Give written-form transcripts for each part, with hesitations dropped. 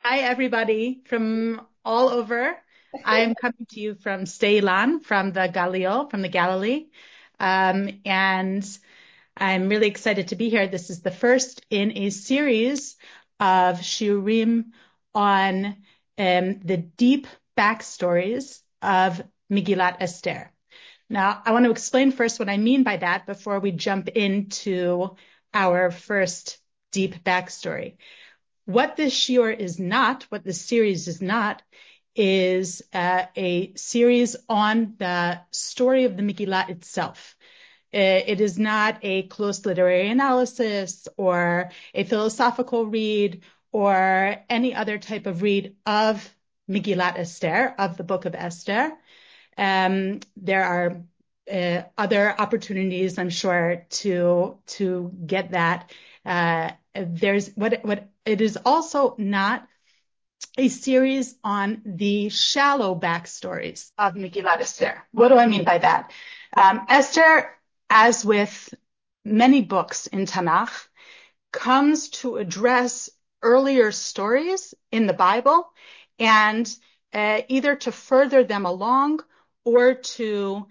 Hi, everybody from all over. I'm coming to you from Ceylan, from the Galileo, from the Galilee. And I'm really excited to be here. This is the first in a series of shiurim on the deep backstories of Megillat Esther. Now, I want to explain first what I mean by that before we jump into our first deep backstory. What this shiur is not, what this series is not, is a series on the story of the Megillah itself. It is not a close literary analysis or a philosophical read or any other type of read of Megillat Esther, of the book of Esther. There are other opportunities, I'm sure, to get that. There's what it is also not a series on the shallow backstories of Megillat Esther. What do I mean by that? Esther, as with many books in Tanakh, comes to address earlier stories in the Bible and either to further them along or to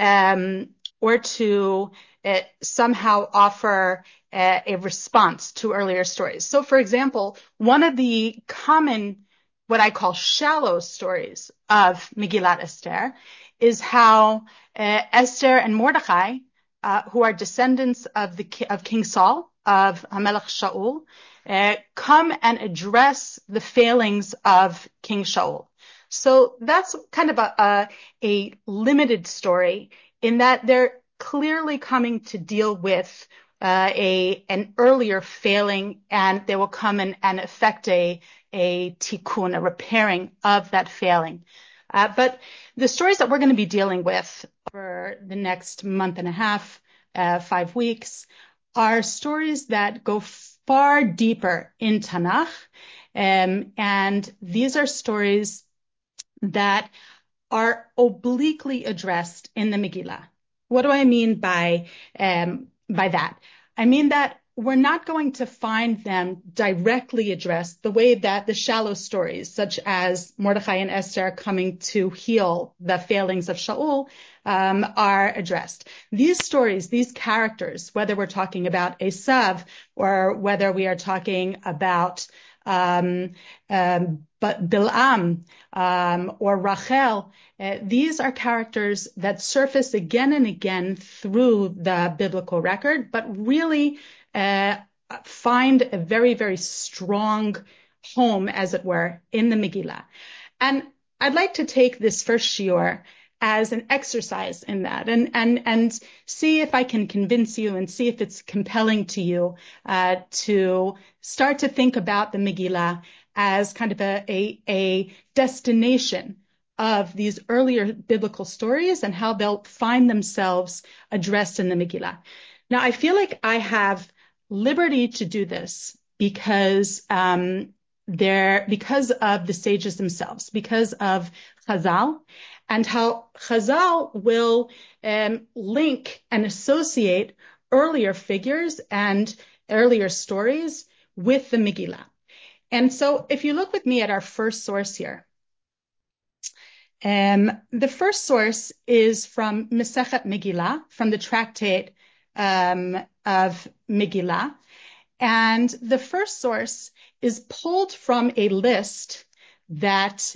somehow offer a response to earlier stories. So, for example, one of the common, what I call shallow stories of Megillat Esther is how Esther and Mordechai, who are descendants of King Saul, of Hamelech Shaul, come and address the failings of King Shaul. So that's kind of a limited story in that they're clearly coming to deal with an earlier failing, and they will come and affect a tikkun, a repairing of that failing. But the stories that we're going to be dealing with for the next month and a half, 5 weeks, are stories that go far deeper in Tanakh, and these are stories that are obliquely addressed in the Megillah. What do I mean by that? I mean that we're not going to find them directly addressed the way that the shallow stories, such as Mordechai and Esther coming to heal the failings of Shaul, are addressed. These stories, these characters, whether we're talking about Esav or whether we are talking about but Bil'am or Rachel, these are characters that surface again and again through the biblical record, but really find a very, very strong home, as it were, in the Megillah. And I'd like to take this first shiur as an exercise in that and see if I can convince you and see if it's compelling to you to start to think about the Megillah as kind of a destination of these earlier biblical stories and how they'll find themselves addressed in the Megillah. Now, I feel like I have liberty to do this because of the sages themselves, because of Chazal, and how Chazal will link and associate earlier figures and earlier stories with the Megillah. And so if you look with me at our first source here, the first source is from Masechet Megillah, from the tractate of Megillah. And the first source is pulled from a list that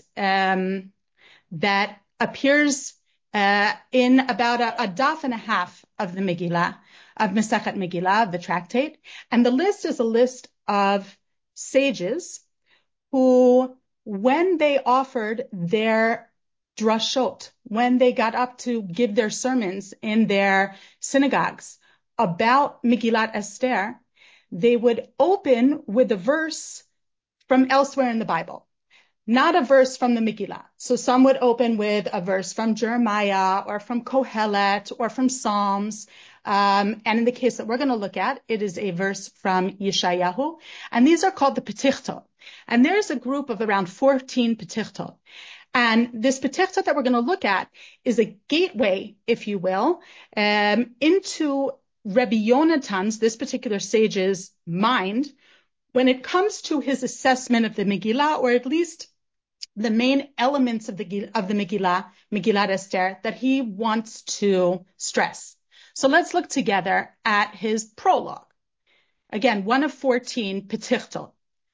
appears in about a daf and a half of the Megillah, of Masechet Megillah, the tractate. And the list is a list of sages who, when they offered their drashot, when they got up to give their sermons in their synagogues about Megillat Esther, they would open with a verse from elsewhere in the Bible, not a verse from the Megillah. So some would open with a verse from Jeremiah or from Kohelet or from Psalms. And in the case that we're going to look at, it is a verse from Yeshayahu. And these are called the Petichtot. And there's a group of around 14 Petichtot. And this Petichtot that we're going to look at is a gateway, if you will, into Rabbi Yonatan's, this particular sage's mind, when it comes to his assessment of the Megillah, or at least the main elements of the Megillah, Megillat Esther, that he wants to stress. So let's look together at his prologue. Again, one of 14, Petichtot.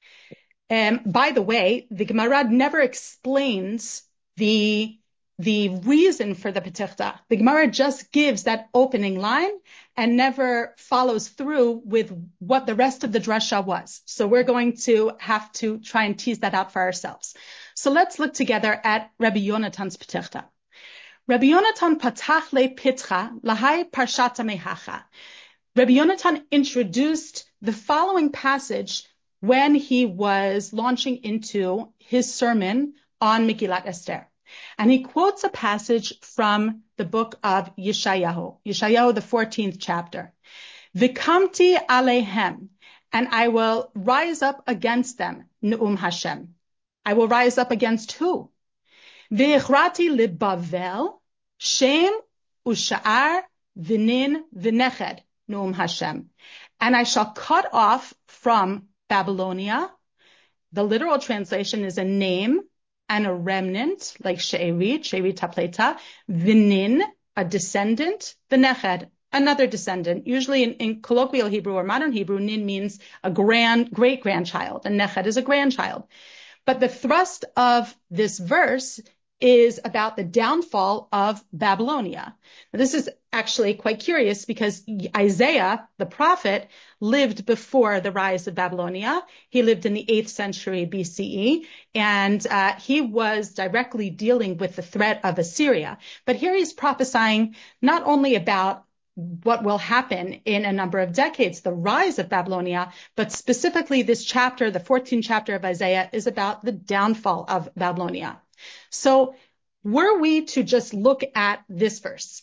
By the way, the Gemara never explains the reason for the Petichta. The Gemara just gives that opening line and never follows through with what the rest of the drasha was. So we're going to have to try and tease that out for ourselves. So let's look together at Rabbi Yonatan's Petichta. Rabbi Yonatan patach le pitcha lahai parshata mehacha. Rabbi Yonatan introduced the following passage when he was launching into his sermon on Megillat Esther. And he quotes a passage from the book of Yeshayahu, the 14th chapter. Vikamti alehem, and I will rise up against them, Ne'um Hashem. I will rise up against who? V'ichrati lebavel, Shem u'sha'ar v'nin v'neched, Ne'um Hashem. And I shall cut off from Babylonia. The literal translation is a name and a remnant, like She'erit Tapleta, Vinin, a descendant, V'neched, another descendant. Usually in colloquial Hebrew or modern Hebrew, Nin means a great-grandchild, and Neched is a grandchild. But the thrust of this verse is about the downfall of Babylonia. Now, this is actually quite curious because Isaiah, the prophet, lived before the rise of Babylonia. He lived in the 8th century BCE, and he was directly dealing with the threat of Assyria. But here he's prophesying not only about what will happen in a number of decades, the rise of Babylonia, but specifically this chapter, the 14th chapter of Isaiah, is about the downfall of Babylonia. So were we to just look at this verse,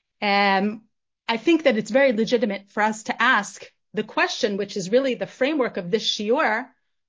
I think that it's very legitimate for us to ask the question, which is really the framework of this shiur,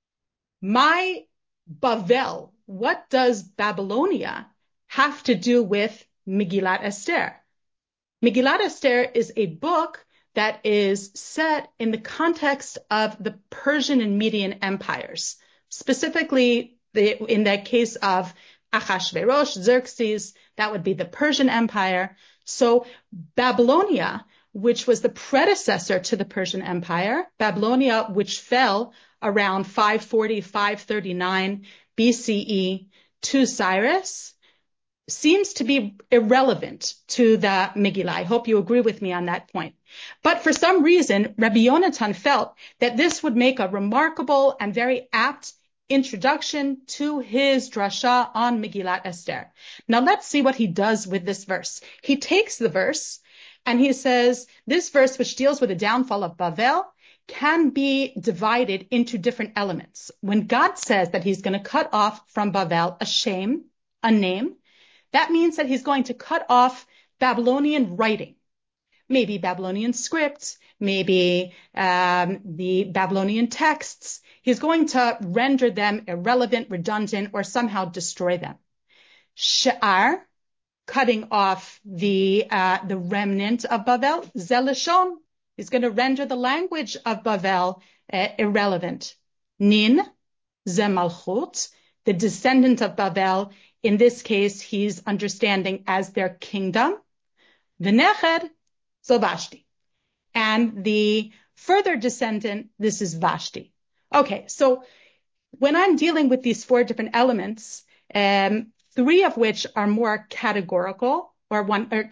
my Bavel, what does Babylonia have to do with Megillat Esther? Megillat Esther is a book that is set in the context of the Persian and Median empires, specifically in the case of Achashverosh, Xerxes, that would be the Persian Empire. So Babylonia, which was the predecessor to the Persian Empire, Babylonia, which fell around 540, 539 BCE to Cyrus, seems to be irrelevant to the Megillah. I hope you agree with me on that point. But for some reason, Rabbi Yonatan felt that this would make a remarkable and very apt introduction to his drasha on Megillat Esther. Now let's see what he does with this verse. He takes the verse and he says, this verse, which deals with the downfall of Bavel, can be divided into different elements. When God says that he's going to cut off from Bavel a name, that means that he's going to cut off Babylonian writing, maybe Babylonian scripts, maybe the Babylonian texts. He's going to render them irrelevant, redundant, or somehow destroy them. She'ar, cutting off the remnant of Bavel. Zelashon, is going to render the language of Bavel irrelevant. Nin, Zemalchut, the descendant of Bavel. In this case, he's understanding as their kingdom. V'neched, so Vashti. And the further descendant, this is Vashti. Okay, so when I'm dealing with these 4 different elements, 3 of which are more categorical, or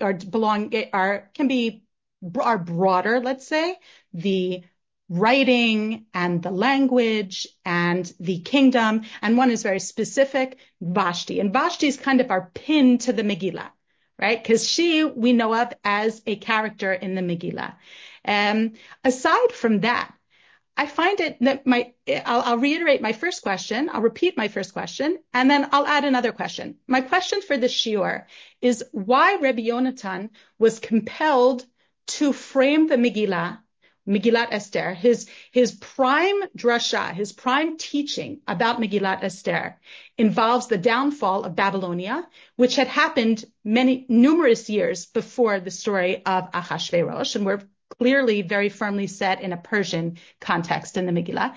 are broader, let's say, the writing and the language and the kingdom, and one is very specific, Vashti. And Vashti is kind of our pin to the Megillah, right? Because we know of as a character in the Megillah. Aside from that, I find it that I'll reiterate my first question. I'll repeat my first question, and then I'll add another question. My question for this shiur is why Rabbi Yonatan was compelled to frame the Megillat Esther, his prime drasha, his prime teaching about Megillat Esther involves the downfall of Babylonia, which had happened numerous years before the story of Achashverosh, and we're clearly very firmly set in a Persian context in the Megillah.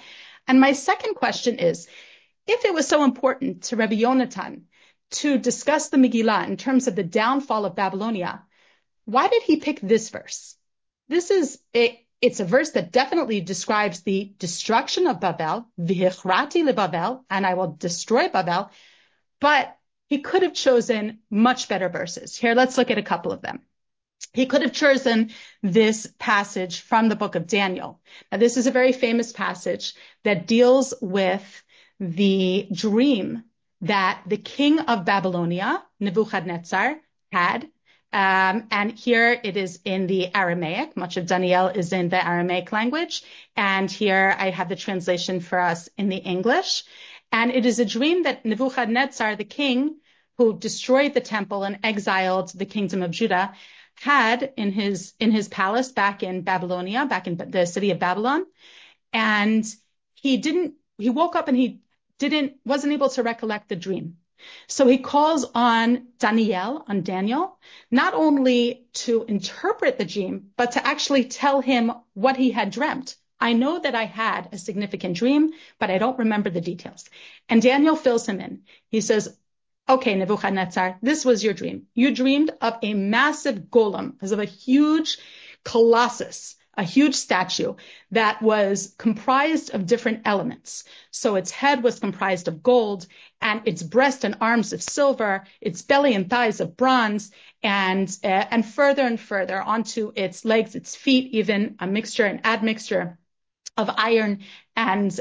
And my second question is, if it was so important to Rabbi Yonatan to discuss the Megillah in terms of the downfall of Babylonia, why did he pick this verse? It's a verse that definitely describes the destruction of Babel, v'hichrati leBabel, and I will destroy Babel, but he could have chosen much better verses. Here, let's look at a couple of them. He could have chosen this passage from the book of Daniel. Now, this is a very famous passage that deals with the dream that the king of Babylonia, Nebuchadnezzar, had. And here it is in the Aramaic. Much of Daniel is in the Aramaic language. And here I have the translation for us in the English. And it is a dream that Nebuchadnezzar, the king, who destroyed the temple and exiled the kingdom of Judah, had in his palace back in Babylonia, back in the city of Babylon. And he woke up and wasn't able to recollect the dream. So he calls on Daniel, not only to interpret the dream, but to actually tell him what he had dreamt. I know that I had a significant dream, but I don't remember the details. And Daniel fills him in. He says, okay, Nebuchadnezzar, this was your dream. You dreamed of a massive golem, of a huge colossus, a huge statue that was comprised of different elements. So its head was comprised of gold, and its breast and arms of silver, its belly and thighs of bronze, and further and further onto its legs, its feet, even an admixture of iron and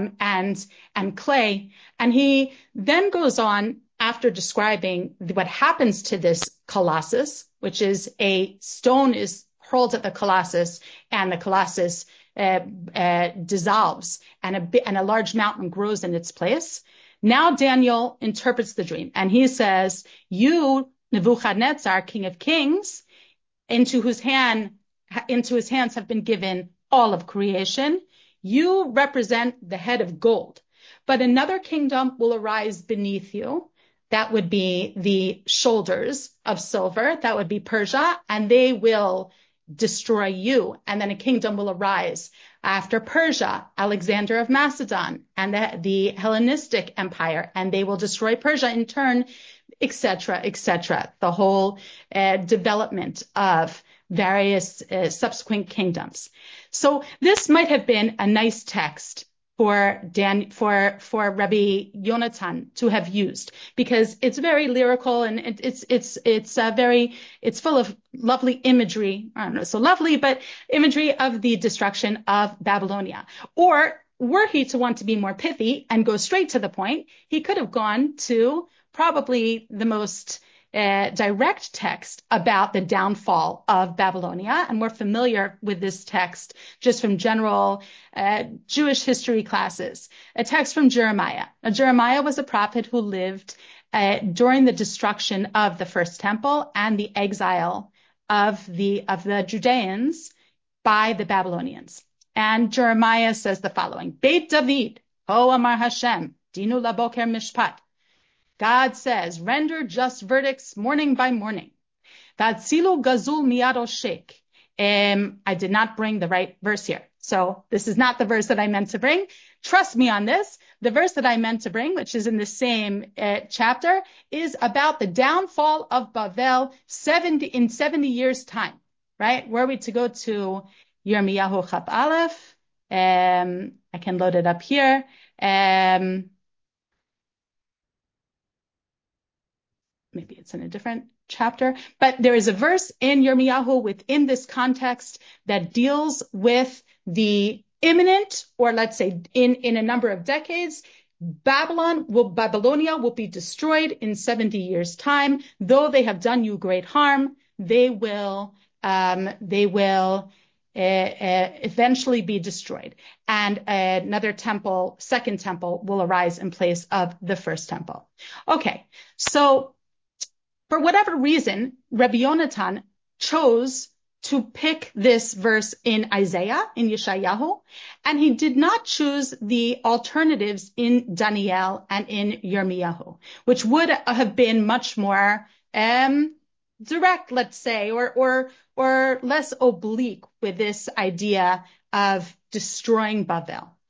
clay. And he then goes on after describing what happens to this colossus, which is a stone is hurled at the colossus, and the colossus dissolves, and a large mountain grows in its place. Now Daniel interprets the dream, and he says, "You, Nebuchadnezzar, King of Kings, into his hands have been given all of creation. You represent the head of gold, but another kingdom will arise beneath you. That would be the shoulders of silver. That would be Persia, and they will destroy you. And then a kingdom will arise after Persia, Alexander of Macedon, and the Hellenistic Empire, and they will destroy Persia in turn, etc., etc. The whole development of various subsequent kingdoms. So this might have been a nice text for Rabbi Yonatan to have used, because it's very lyrical, and it's full of lovely imagery. I don't know, so lovely, but imagery of the destruction of Babylonia. Or were he to want to be more pithy and go straight to the point, he could have gone to probably the most direct text about the downfall of Babylonia. And we're familiar with this text just from general Jewish history classes. A text from Jeremiah. Now, Jeremiah was a prophet who lived during the destruction of the first temple and the exile of the Judeans by the Babylonians. And Jeremiah says the following: Beit David, Ho Amar Hashem, Dinu Laboker Mishpat. God says, render just verdicts morning by morning. Vatsilu gazul miyado shek. I did not bring the right verse here. So this is not the verse that I meant to bring. Trust me on this. The verse that I meant to bring, which is in the same chapter, is about the downfall of Bavel in 70 years' time, right? Were we to go to Yirmiyahu Chaf Aleph, I can load it up here. Maybe it's in a different chapter, but there is a verse in Yirmiyahu within this context that deals with the imminent, or let's say in a number of decades, Babylonia will be destroyed in 70 years' time. Though they have done you great harm, they will eventually be destroyed. And another temple, second temple, will arise in place of the first temple. Okay, so for whatever reason, Rabbi Yonatan chose to pick this verse in Isaiah, in Yeshayahu, and he did not choose the alternatives in Daniel and in Yirmiyahu, which would have been much more direct, let's say, or less oblique with this idea of destroying Babel.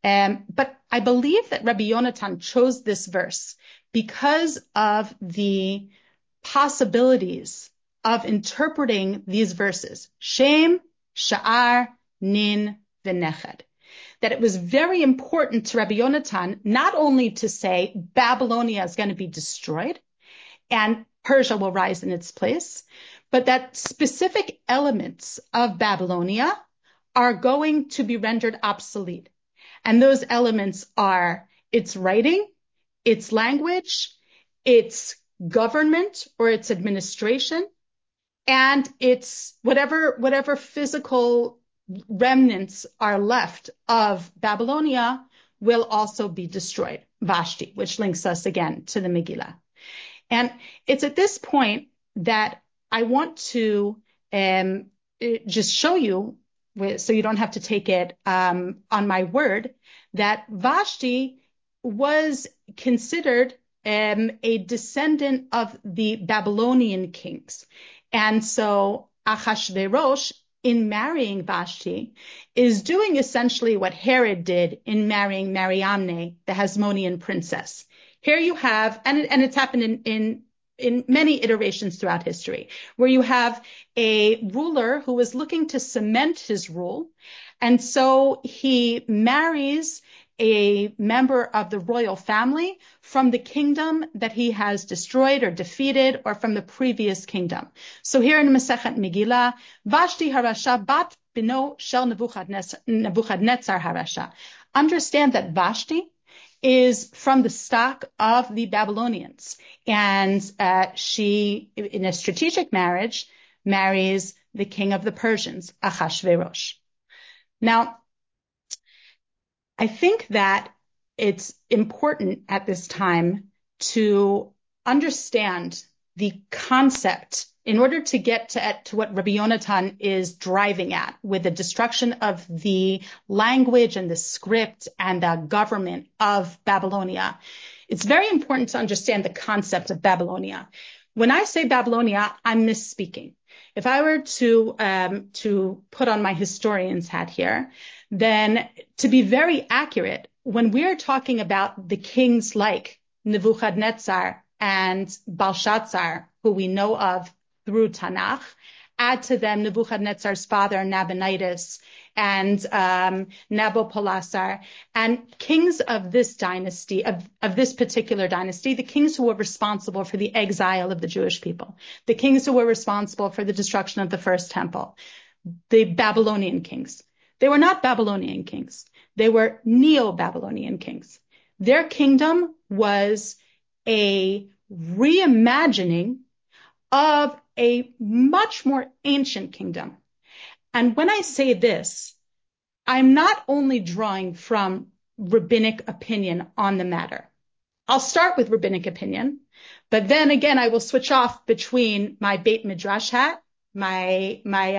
But I believe that Rabbi Yonatan chose this verse because of the possibilities of interpreting these verses. Shem, Sha'ar, Nin, V'nechad. That it was very important to Rabbi Yonatan not only to say Babylonia is going to be destroyed and Persia will rise in its place, but that specific elements of Babylonia are going to be rendered obsolete. And those elements are its writing, its language, its government or its administration, and its whatever physical remnants are left of Babylonia will also be destroyed. Vashti, which links us again to the Megillah. And it's at this point that I want to just show you, so you don't have to take it on my word, that Vashti was considered a descendant of the Babylonian kings. And so Achashverosh, in marrying Vashti, is doing essentially what Herod did in marrying Mariamne, the Hasmonean princess. Here you have, and it's happened in many iterations throughout history, where you have a ruler who is looking to cement his rule. And so he marries a member of the royal family from the kingdom that he has destroyed or defeated, or from the previous kingdom. So here in Masechet Megillah, Vashti Harasha bat bino shel Nebuchadnezzar Harasha. Understand that Vashti is from the stock of the Babylonians. And she, in a strategic marriage, marries the king of the Persians, Achashverosh. Now, I think that it's important at this time to understand the concept in order to get to what Rabbi Yonatan is driving at with the destruction of the language and the script and the government of Babylonia. It's very important to understand the concept of Babylonia. When I say Babylonia, I'm misspeaking. If I were to put on my historian's hat here, then to be very accurate, when we're talking about the kings like Nebuchadnezzar and Belshazzar, who we know of through Tanakh, add to them Nebuchadnezzar's father, Nabonidus, and Nabopolassar, and kings of this dynasty, of this particular dynasty, the kings who were responsible for the exile of the Jewish people, the kings who were responsible for the destruction of the first temple, the Babylonian kings. They were not Babylonian kings. They were Neo-Babylonian kings. Their kingdom was a reimagining of a much more ancient kingdom. And when I say this, I'm not only drawing from rabbinic opinion on the matter. I'll start with rabbinic opinion, but then again, I will switch off between my Beit Midrash hat, my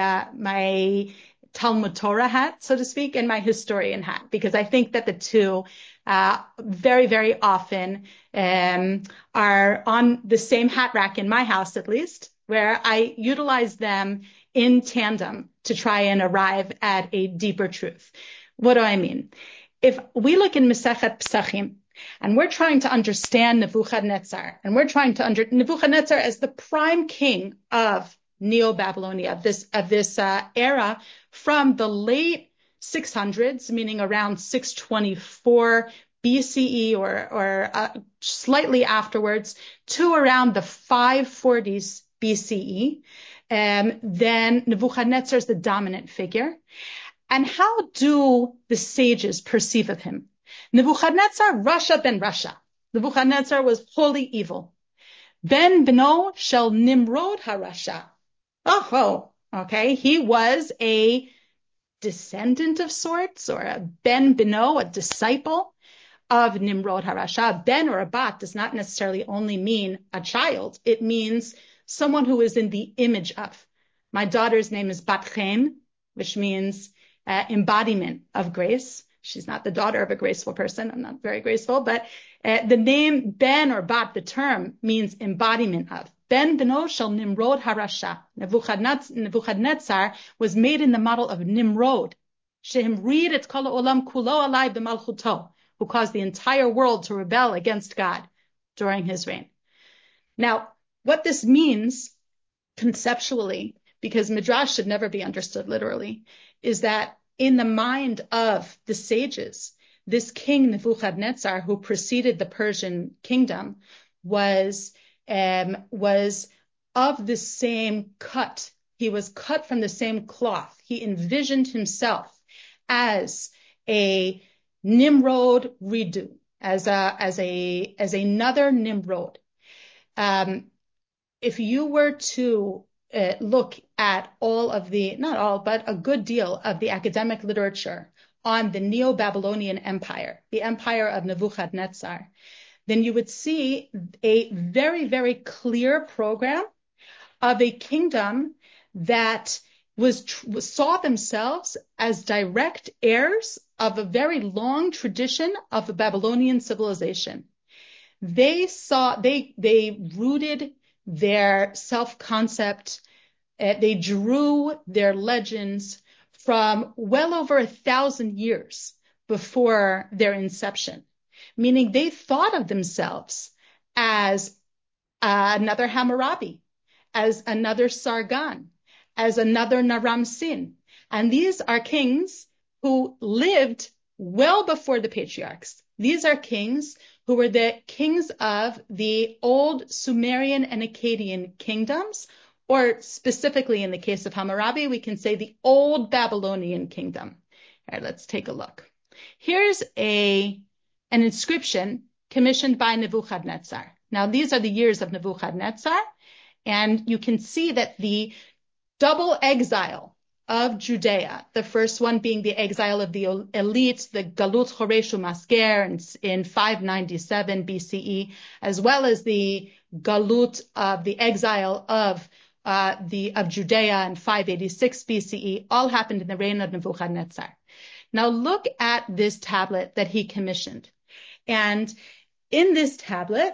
Talmud Torah hat, so to speak, and my historian hat, because I think that the two very, very often are on the same hat rack in my house, at least, where I utilize them in tandem to try and arrive at a deeper truth. What do I mean? If we look in Masechet Pesachim, and we're trying to understand Nebuchadnezzar, and we're trying to Nebuchadnezzar as the prime king of Neo-Babylonia, of this era from the late 600s, meaning around 624 BCE or slightly afterwards, to around the 540s BCE. Then Nebuchadnezzar is the dominant figure. And how do the sages perceive of him? Nebuchadnezzar, Rasha ben Rasha. Nebuchadnezzar was wholly evil. Ben Beno shel Nimrod HaRasha. Oh, okay. He was a descendant of sorts, or a Ben Beno, a disciple of Nimrod HaRasha. Ben or a bat does not necessarily only mean a child. It means someone who is in the image of. My daughter's name is Bat Chen, which means embodiment of grace. She's not the daughter of a graceful person. I'm not very graceful, but the name Ben or Bat, the term, means embodiment of. Ben Beno shel Nimrod HaRasha. Nebuchadnezzar was made in the model of Nimrod, Shehimrid et kol olam kulo alai b'malchuto, who caused the entire world to rebel against God during his reign. Now, what this means conceptually, because Midrash should never be understood literally, is that in the mind of the sages, this king Nebuchadnezzar, who preceded the Persian kingdom, was of the same cut. He was cut from the same cloth. He envisioned himself as a Nimrod redo, as another Nimrod. If you were to look at all of the, not all, but a good deal of the academic literature on the Neo-Babylonian Empire, the empire of Nebuchadnezzar, then you would see a very, very clear program of a kingdom that saw themselves as direct heirs of a very long tradition of a Babylonian civilization. They rooted their self-concept, they drew their legends from well over 1,000 years before their inception, meaning they thought of themselves as another Hammurabi, as another Sargon, as another Naram-Sin. And these are kings who lived well before the patriarchs. These are kings who were the kings of the old Sumerian and Akkadian kingdoms, or specifically in the case of Hammurabi, we can say the old Babylonian kingdom. All right, let's take a look. Here's an inscription commissioned by Nebuchadnezzar. Now, these are the years of Nebuchadnezzar, and you can see that the double exile of Judea, the first one being the exile of the elite, the Galut Horeshu Masker in 597 BCE, as well as the Galut of the exile of Judea in 586 BCE, all happened in the reign of Nebuchadnezzar. Now look at this tablet that he commissioned. And in this tablet,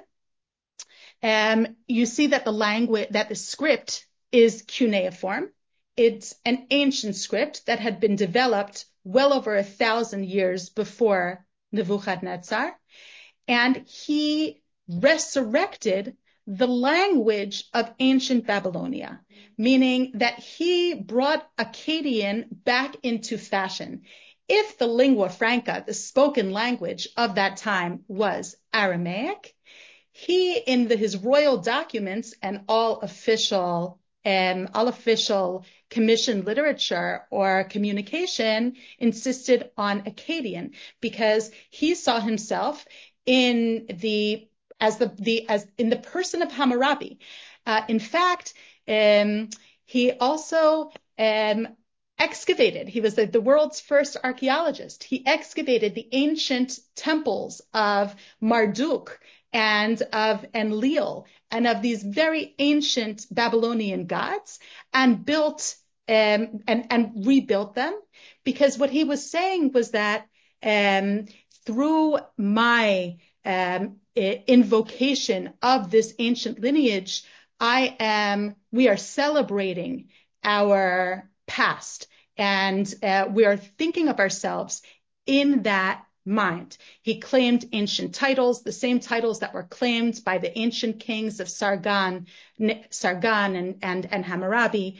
you see that the script is cuneiform. It's an ancient script that had been developed well over 1,000 years before Nebuchadnezzar. And he resurrected the language of ancient Babylonia, meaning that he brought Akkadian back into fashion. If the lingua franca, the spoken language of that time, was Aramaic, he, in his royal documents and all official commissioned literature or communication, insisted on Akkadian because he saw himself in the person of Hammurabi. In fact, he also excavated. He was the world's first archaeologist. He excavated the ancient temples of Marduk and of Enlil and of these very ancient Babylonian gods and built and rebuilt them, because what he was saying was that through my invocation of this ancient lineage, we are celebrating our past, and we are thinking of ourselves in that mind. He claimed ancient titles, the same titles that were claimed by the ancient kings of Sargon and Hammurabi.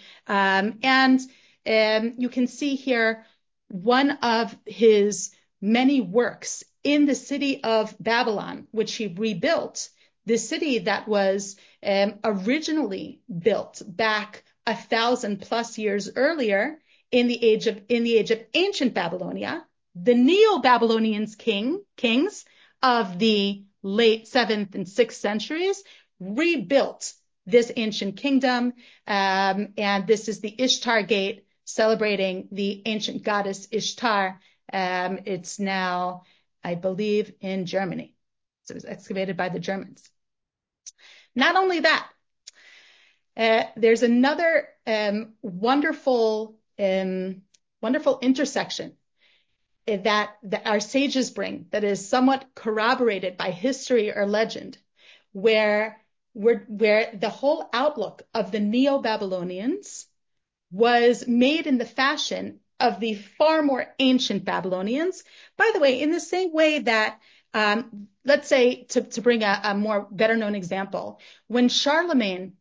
You can see here one of his many works in the city of Babylon, which he rebuilt, the city that was originally built back 1,000+ years earlier in the age of ancient Babylonia. The Neo-Babylonian kings of the late 7th and 6th centuries rebuilt this ancient kingdom, and this is the Ishtar Gate, celebrating the ancient goddess Ishtar. It's now, I believe, in Germany. So it was excavated by the Germans. Not only that, there's another wonderful intersection that our sages bring that is somewhat corroborated by history or legend, where the whole outlook of the Neo-Babylonians was made in the fashion of the far more ancient Babylonians. By the way, in the same way that, let's say, to bring a more better known example, when Charlemagne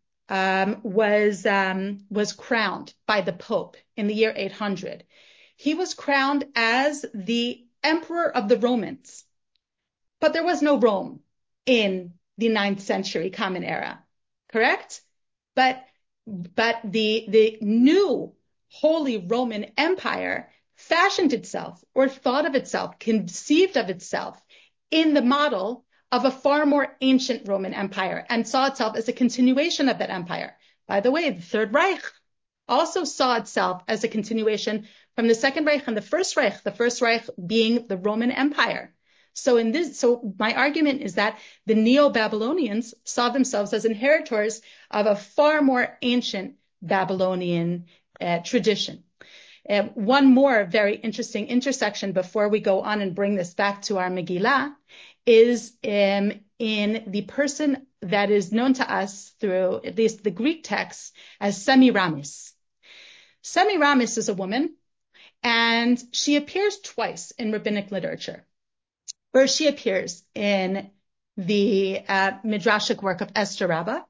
was crowned by the Pope in the year 800, he was crowned as the Emperor of the Romans. But there was no Rome in the 9th century Common Era, correct? But the new Holy Roman Empire fashioned itself or thought of itself, conceived of itself in the model of a far more ancient Roman Empire and saw itself as a continuation of that empire. By the way, the Third Reich also saw itself as a continuation from the Second Reich and the First Reich being the Roman Empire. So my argument is that the Neo-Babylonians saw themselves as inheritors of a far more ancient Babylonian tradition. One more very interesting intersection before we go on and bring this back to our Megillah is in the person that is known to us through at least the Greek text as Semiramis. Semiramis is a woman, and she appears twice in rabbinic literature. First, she appears in the midrashic work of Esther Rabbah,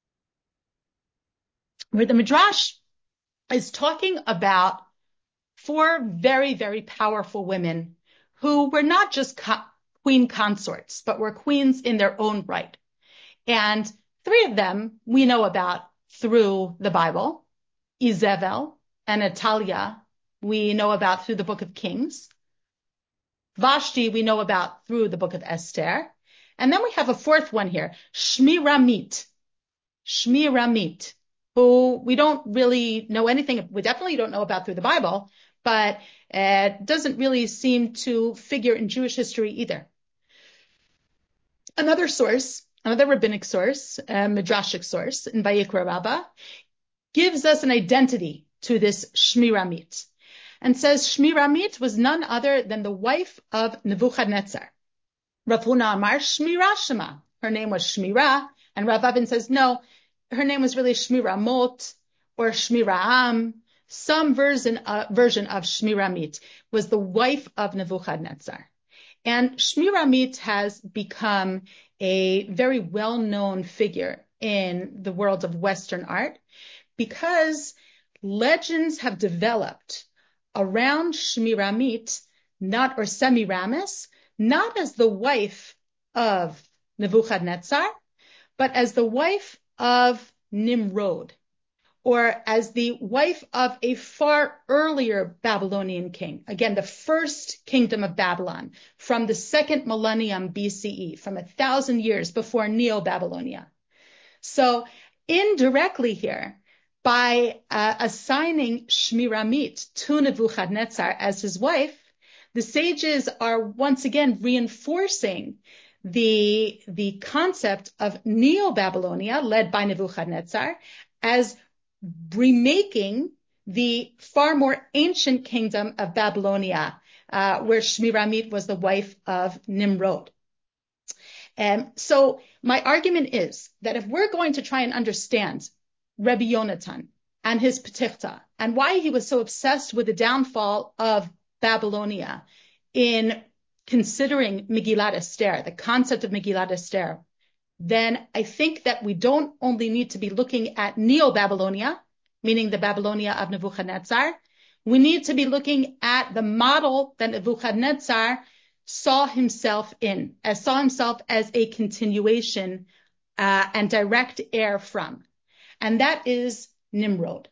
where the midrash is talking about four very, very powerful women who were not just queen consorts, but were queens in their own right. And three of them we know about through the Bible. Izebel and Atalia we know about through the book of Kings. Vashti we know about through the book of Esther. And then we have a fourth one here, Shmiramit, who we don't really know anything, we definitely don't know about through the Bible, but doesn't really seem to figure in Jewish history either. Another source, another rabbinic source, midrashic source in Vayikra Rabbah, gives us an identity to this Shmiramit and says Shmiramit was none other than the wife of Nebuchadnezzar. Rav Huna Amar Shmira Shema. Her name was Shmira, and Rav Avin says no, her name was really Shmiramot or Shmiraam. Some version of Shmiramit was the wife of Nebuchadnezzar. And Shmiramit has become a very well-known figure in the world of Western art because legends have developed around Shmiramit, or Semiramis, not as the wife of Nebuchadnezzar, but as the wife of Nimrod, or as the wife of a far earlier Babylonian king. Again, the first kingdom of Babylon from the second millennium BCE, from 1,000 years before Neo-Babylonia. So indirectly here, by assigning Shmiramit to Nebuchadnezzar as his wife, the sages are once again reinforcing the concept of Neo-Babylonia, led by Nebuchadnezzar, as remaking the far more ancient kingdom of Babylonia, where Shmiramit was the wife of Nimrod. So my argument is that if we're going to try and understand Rabbi Yonatan and his Petichta and why he was so obsessed with the downfall of Babylonia in considering Megillat Esther, the concept of Megillat Esther, then I think that we don't only need to be looking at Neo-Babylonia, meaning the Babylonia of Nebuchadnezzar. We need to be looking at the model that Nebuchadnezzar saw himself as a continuation and direct heir from. And that is Nimrod.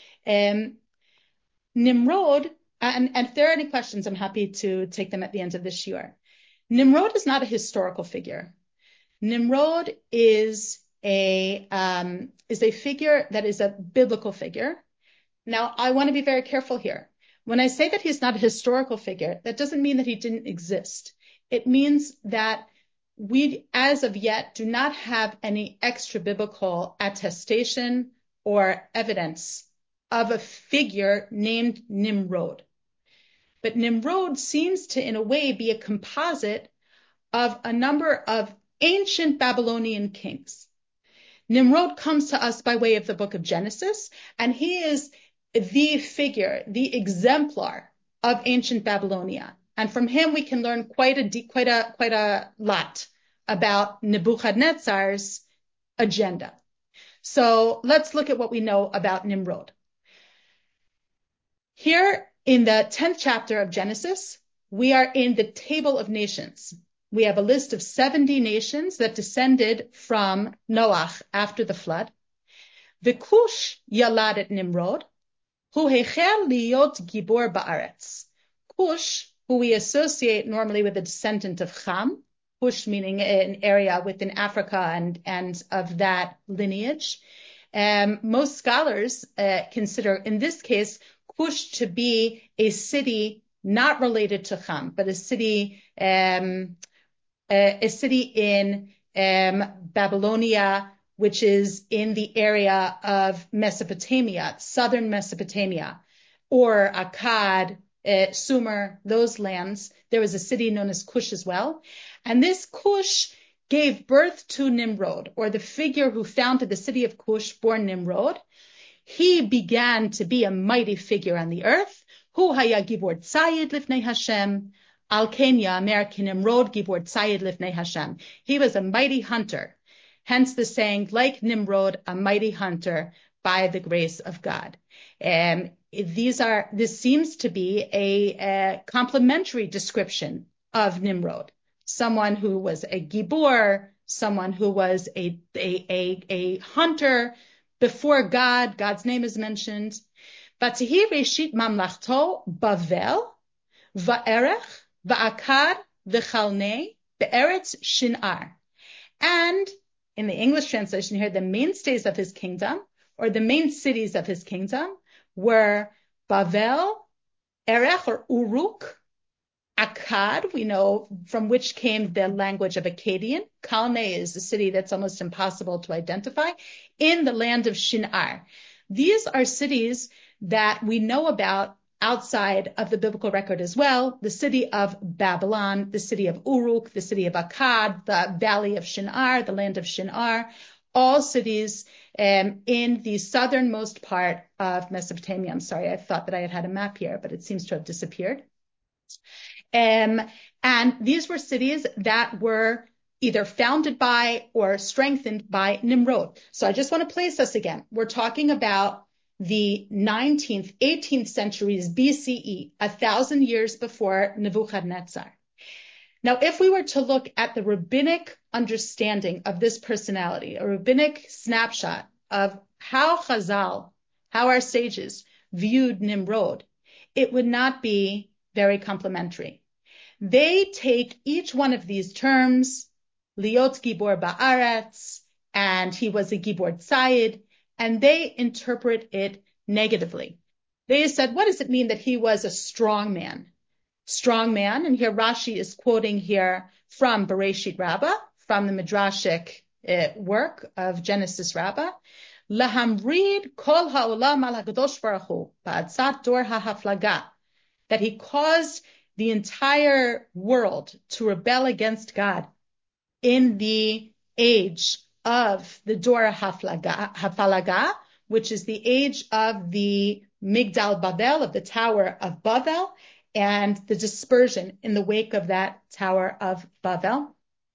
Nimrod, and if there are any questions, I'm happy to take them at the end of this shiur. Nimrod is not a historical figure. Nimrod is a figure that is a biblical figure. Now, I want to be very careful here. When I say that he's not a historical figure, that doesn't mean that he didn't exist. It means that we, as of yet, do not have any extra biblical attestation or evidence of a figure named Nimrod. But Nimrod seems to, in a way, be a composite of a number of ancient Babylonian kings. Nimrod comes to us by way of the book of Genesis, and he is the figure, the exemplar of ancient Babylonia. And from him, we can learn quite a lot about Nebuchadnezzar's agenda. So let's look at what we know about Nimrod. Here in the 10th chapter of Genesis, we are in the table of nations. We have a list of 70 nations that descended from Noach after the flood. V'Kush yalad et Nimrod, hu hechel liot gibor ba'aretz. Cush, who we associate normally with a descendant of Ham, Cush meaning an area within Africa and of that lineage. Most scholars consider, in this case, Cush to be a city not related to Ham, but a city in Babylonia, which is in the area of Mesopotamia, southern Mesopotamia, or Akkad, Sumer, those lands. There was a city known as Cush as well. And this Cush gave birth to Nimrod, or the figure who founded the city of Cush, born Nimrod. He began to be a mighty figure on the earth. Hu haya gibor tzayid lifnei Hashem. Al Kenya, American Nimrod gibor tzayid lifnei Hashem. He was a mighty hunter. Hence the saying, like Nimrod, a mighty hunter by the grace of God. This seems to be a complementary description of Nimrod. Someone who was a gibor, someone who was a hunter before God. God's name is mentioned. Vatihi reshit mamlachto Bavel, va'erech, va'akad, v'chalnei, be'eretz Shinar. And in the English translation here, the mainstays of his kingdom, or the main cities of his kingdom, were Bavel, Erech or Uruk, Akkad, we know from which came the language of Akkadian. Kalne is a city that's almost impossible to identify, in the land of Shinar. These are cities that we know about outside of the biblical record as well. The city of Babylon, the city of Uruk, the city of Akkad, the valley of Shinar, the land of Shinar, all cities in the southernmost part of Mesopotamia. I'm sorry, I thought that I had a map here, but it seems to have disappeared. And these were cities that were either founded by or strengthened by Nimrod. So I just want to place us again. We're talking about the 19th, 18th centuries BCE, 1,000 years before Nebuchadnezzar. Now, if we were to look at the rabbinic understanding of this personality, a rabbinic snapshot of how Chazal, how our sages viewed Nimrod, it would not be very complimentary. They take each one of these terms, liot gibor ba'aretz, and he was a gibor tzayid, and they interpret it negatively. They said, what does it mean that he was a strong man? Strong man, and here Rashi is quoting here from Bereshit Rabbah, from the Midrashic work of Genesis Rabbah, Lahamrid kol ha'olam al hakadosh baruch hu ba'atzat dor ha'haflaga, that he caused the entire world to rebel against God in the age of the Dor HaFalaga, which is the age of the Migdal Babel, of the Tower of Babel, and the dispersion in the wake of that Tower of Babel.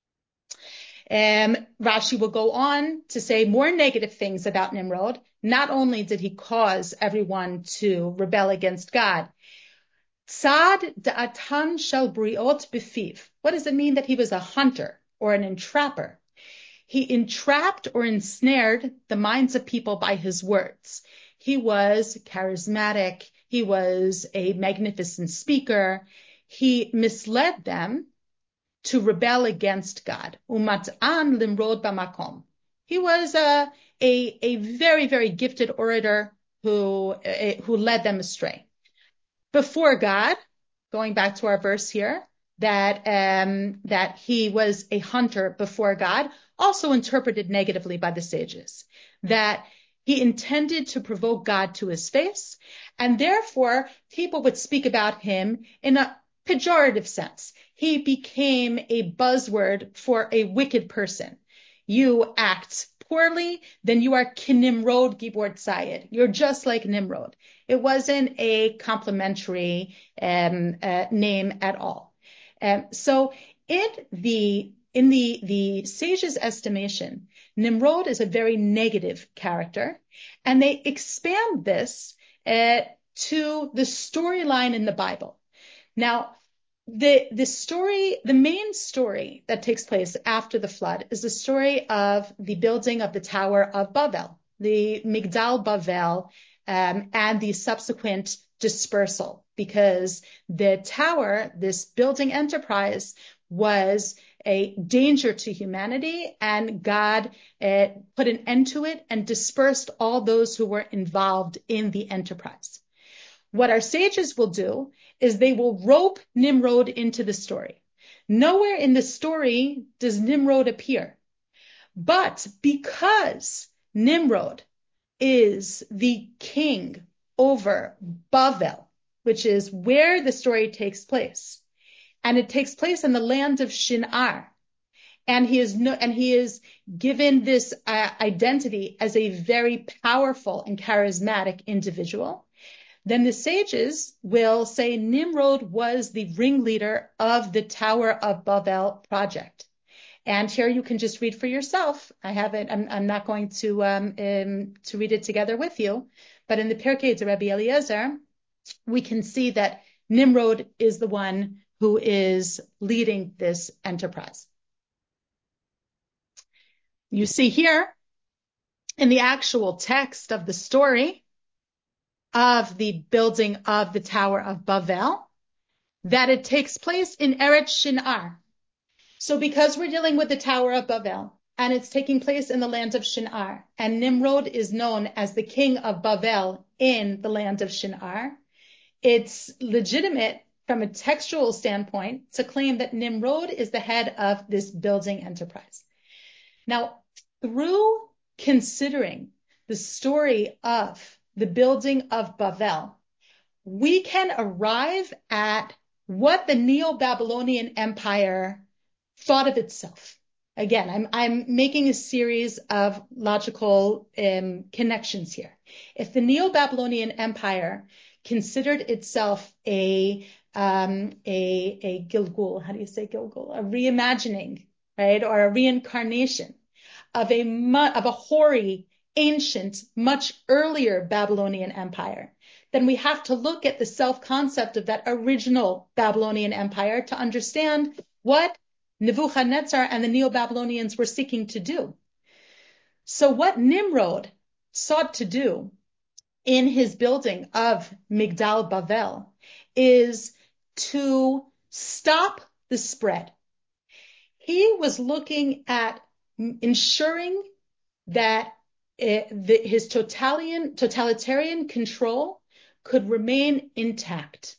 Rashi will go on to say more negative things about Nimrod. Not only did he cause everyone to rebel against God, Tzad da'atan shel briot befiv. What does it mean that he was a hunter or an entrapper? He entrapped or ensnared the minds of people by his words. He was charismatic. He was a magnificent speaker. He misled them to rebel against God. Umat'an limrod b'makom. He was a very, very gifted orator who led them astray. Before God, going back to our verse here, that he was a hunter before God, also interpreted negatively by the sages, that he intended to provoke God to his face, and therefore people would speak about him in a pejorative sense. He became a buzzword for a wicked person. You act poorly, then you are Kinimrod Gibor Tzayed. You're just like Nimrod. It wasn't a complimentary name at all. So in the sage's estimation, Nimrod is a very negative character, and they expand this to the storyline in the Bible. Now, the main story that takes place after the flood is the story of the building of the Tower of Babel, the Migdal Bavel, and the subsequent dispersal, because the tower, this building enterprise, was a danger to humanity, and God put an end to it and dispersed all those who were involved in the enterprise. What our sages will do is they will rope Nimrod into the story. Nowhere in the story does Nimrod appear. But because Nimrod is the king over Bavel, which is where the story takes place, and it takes place in the land of Shinar, and he is given this identity as a very powerful and charismatic individual, then the sages will say Nimrod was the ringleader of the Tower of Babel project. And here you can just read for yourself. I'm not going to read it together with you, but in the Pirkei de Rabbi Eliezer, we can see that Nimrod is the one who is leading this enterprise. You see here in the actual text of the story of the building of the Tower of Babel, that it takes place in Eretz Shinar. So because we're dealing with the Tower of Babel, and it's taking place in the land of Shinar, and Nimrod is known as the king of Babel in the land of Shinar, it's legitimate from a textual standpoint to claim that Nimrod is the head of this building enterprise. Now, through considering the story of the building of Babel, we can arrive at what the Neo-Babylonian Empire thought of itself. Again, I'm making a series of logical connections here. If the Neo-Babylonian Empire considered itself a Gilgul, how do you say Gilgul? A reimagining, right, or a reincarnation of a hoary, ancient, much earlier Babylonian Empire, then we have to look at the self-concept of that original Babylonian Empire to understand what Nebuchadnezzar and the Neo-Babylonians were seeking to do. So what Nimrod sought to do in his building of Migdal Bavel is to stop the spread. He was looking at ensuring that his totalitarian control could remain intact.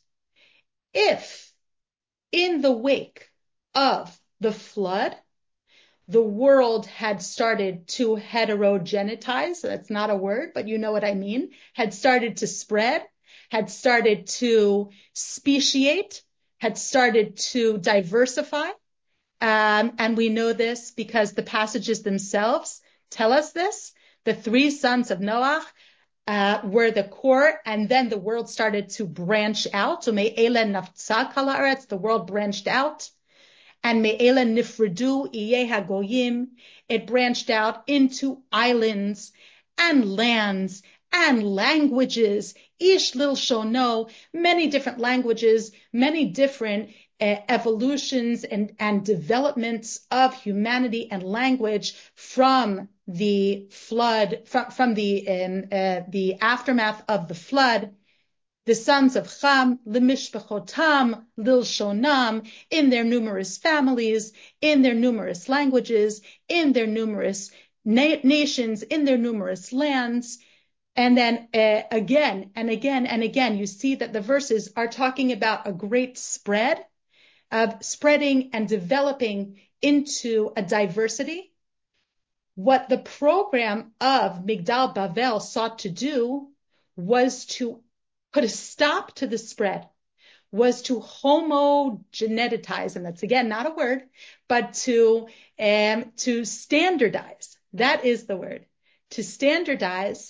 If in the wake of the flood, the world had started to heterogenetize, that's not a word, but you know what I mean, had started to spread, had started to speciate, had started to diversify. And we know this because the passages themselves tell us this. The three sons of Noah were the core, and then the world started to branch out. So me'ela naftza kol haaretz, the world branched out. And me'ela nifredu iye hagoyim, it branched out into islands and lands and languages. Ish lil shono, many different languages, many different evolutions and developments of humanity and language from the flood, from the aftermath of the flood. The sons of Cham, lemishpachotam, lilshonam, in their numerous families, in their numerous languages, in their numerous nations, in their numerous lands. And then again and again and again, you see that the verses are talking about a great spread of spreading and developing into a diversity. What the program of Migdal Bavel sought to do was to put a stop to the spread, was to homogenetize, and that's again not a word, but to standardize That is the word. To standardize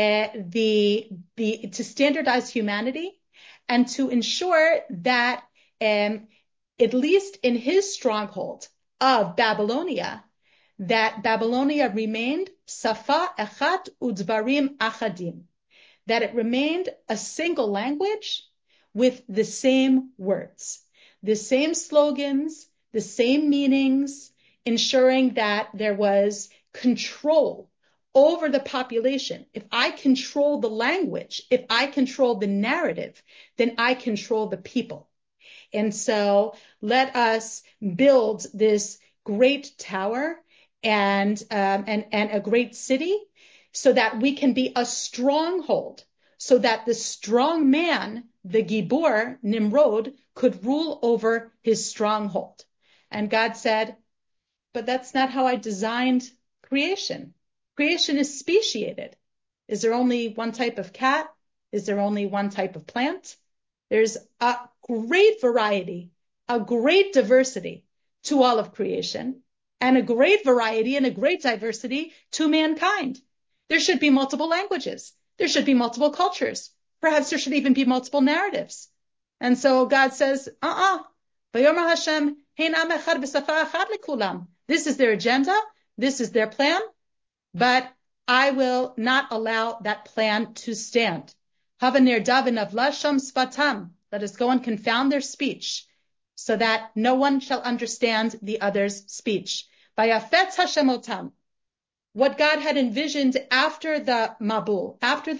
to standardize humanity and to ensure that at least in his stronghold of Babylonia, that Babylonia remained safa echat udvarim achadim, that it remained a single language with the same words, the same slogans, the same meanings, ensuring that there was control over the population. If I control the language, if I control the narrative, then I control the people. And so let us build this great tower and a great city so that we can be a stronghold, so that the strong man, the Gibor, Nimrod, could rule over his stronghold. And God said, but that's not how I designed creation. Creation is speciated. Is there only one type of cat? Is there only one type of plant? There's a great variety, a great diversity to all of creation, and a great variety and a great diversity to mankind. There should be multiple languages. There should be multiple cultures. Perhaps there should even be multiple narratives. And so God says, Vayomer Hashem, Hein am echad b'safa echad lekulam. This is their agenda. This is their plan. But I will not allow that plan to stand. Havanir davin avla sham sfatam. Let us go and confound their speech, so that no one shall understand the other's speech. Vayafetz Hashem otam. What God had envisioned after the Mabul, after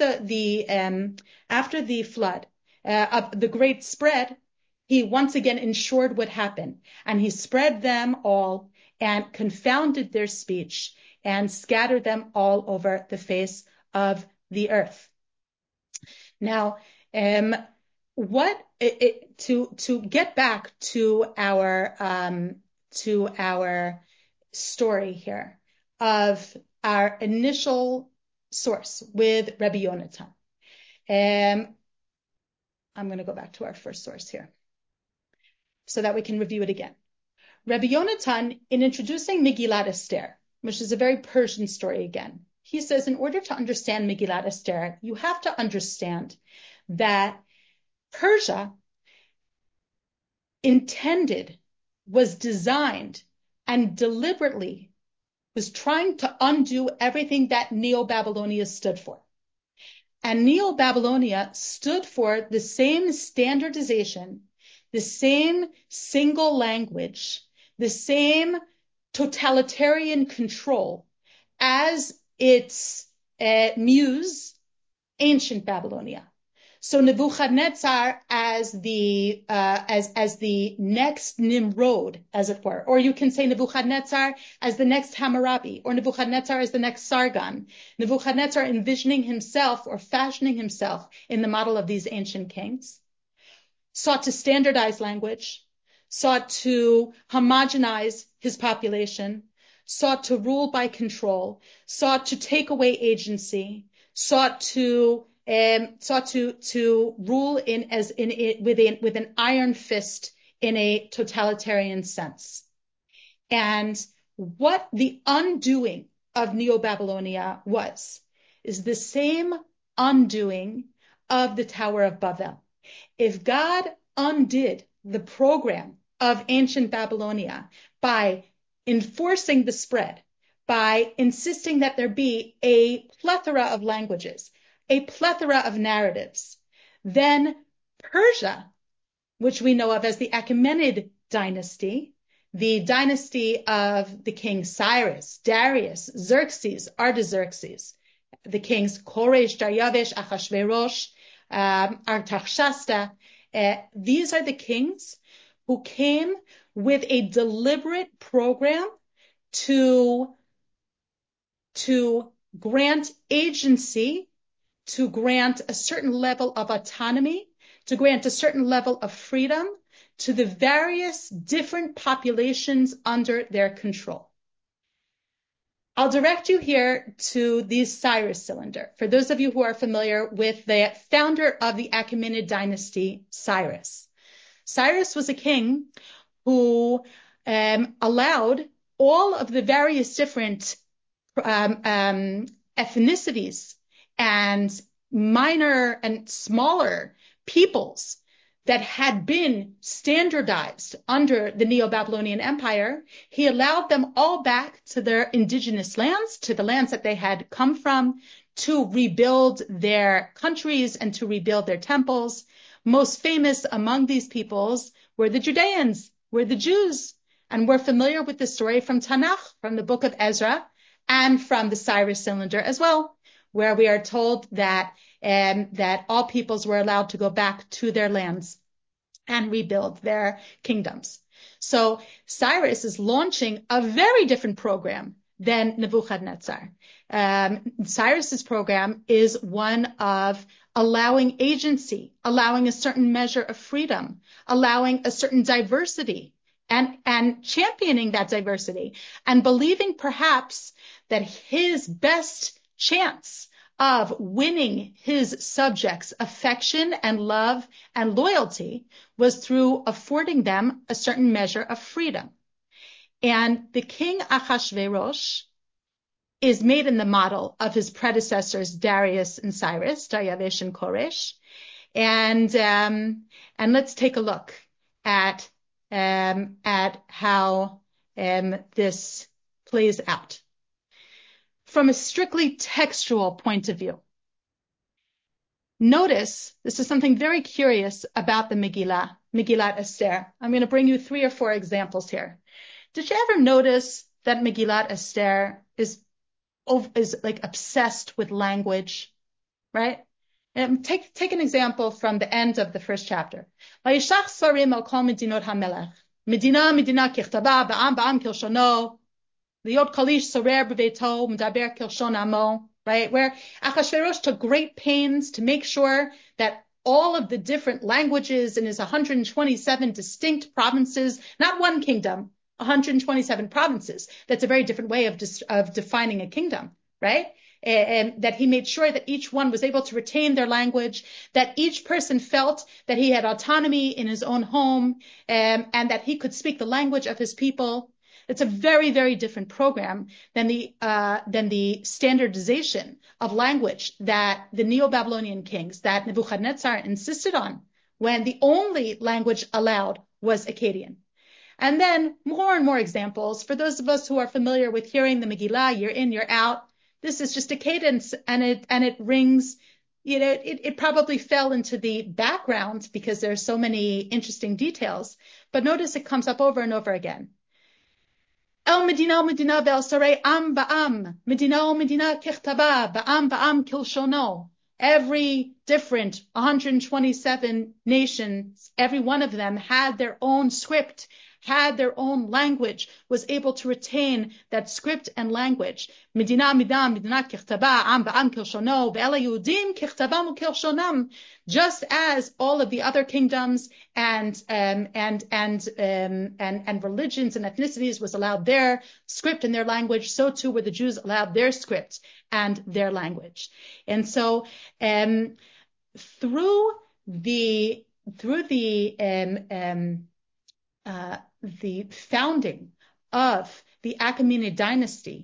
the flood, of the great spread, he once again ensured would happen. And he spread them all and confounded their speech and scattered them all over the face of the earth. Now, to get back to our story here of our initial source with Rabbi Yonatan. I'm going to go back to our first source here so that we can review it again. Rabbi Yonatan, in introducing Megillat Esther, which is a very Persian story again, he says, in order to understand Megillat Esther, you have to understand that Persia was designed and deliberately was trying to undo everything that Neo-Babylonia stood for. And Neo-Babylonia stood for the same standardization, the same single language, the same totalitarian control as its muse, ancient Babylonia. So Nebuchadnezzar as the next Nimrod, as it were, or you can say Nebuchadnezzar as the next Hammurabi, or Nebuchadnezzar as the next Sargon. Nebuchadnezzar envisioning himself or fashioning himself in the model of these ancient kings, sought to standardize language, sought to homogenize his population, sought to rule by control, sought to take away agency, sought to rule with an iron fist in a totalitarian sense. And what the undoing of Neo-Babylonia is the same undoing of the Tower of Babel. If God undid the program of ancient Babylonia by enforcing the spread, by insisting that there be a plethora of languages, a plethora of narratives, then Persia, which we know of as the Achaemenid dynasty, the dynasty of the king Cyrus, Darius, Xerxes, Artaxerxes, the kings Koresh, Daryavesh, Achashverosh, Artaxerxes, these are the kings who came with a deliberate program to grant agency, to grant a certain level of autonomy, to grant a certain level of freedom to the various different populations under their control. I'll direct you here to the Cyrus cylinder. For those of you who are familiar with the founder of the Achaemenid dynasty, Cyrus. Cyrus was a king who allowed all of the various different ethnicities and minor and smaller peoples that had been standardized under the Neo-Babylonian Empire, he allowed them all back to their indigenous lands, to the lands that they had come from, to rebuild their countries and to rebuild their temples. Most famous among these peoples were the Judeans, were the Jews. And we're familiar with the story from Tanakh, from the book of Ezra, and from the Cyrus Cylinder as well, where we are told that all peoples were allowed to go back to their lands and rebuild their kingdoms. So Cyrus is launching a very different program than Nebuchadnezzar. Cyrus's program is one of allowing agency, allowing a certain measure of freedom, allowing a certain diversity, and championing that diversity, and believing perhaps that his best chance of winning his subjects' affection and love and loyalty was through affording them a certain measure of freedom. And the king Achashverosh is made in the model of his predecessors Darius and Cyrus, Daryavesh and Koresh. And let's take a look at how this plays out. From a strictly textual point of view, notice, this is something very curious about the Megillah, Megillat Esther. I'm going to bring you 3 or 4 examples here. Did you ever notice that Megillat Esther is like obsessed with language, right? Take an example from the end of the first chapter. Vayishlach sarim al kol medinot hamelech. Medina kichtaba ba'am kilshono. Liot kalish sorer b'veito medaber kilshon amo. Right? Where Achashverosh took great pains to make sure that all of the different languages in his 127 distinct provinces, not one kingdom, 127 provinces. That's a very different way of defining a kingdom, right? And that he made sure that each one was able to retain their language, that each person felt that he had autonomy in his own home, and that he could speak the language of his people. It's a very, very different program than the standardization of language that the Neo-Babylonian kings, that Nebuchadnezzar insisted on, when the only language allowed was Akkadian. And then more and more examples. For those of us who are familiar with hearing the Megillah year in, year out, this is just a cadence, and it rings. It probably fell into the background because there are so many interesting details. But notice it comes up over and over again. El Medina ve'el sarei am ba'am. Medina kechtaba ba'am kilshono. Every different 127 nations, every one of them had their own script, had their own language, was able to retain that script and language. Medina kichtaba am ba'am kilshono ve'ela Yehudim kichtabam kilshonam. Just as all of the other kingdoms and religions and ethnicities was allowed their script and their language, so too were the Jews allowed their script and their language. And so through the founding of the Achaemenid dynasty,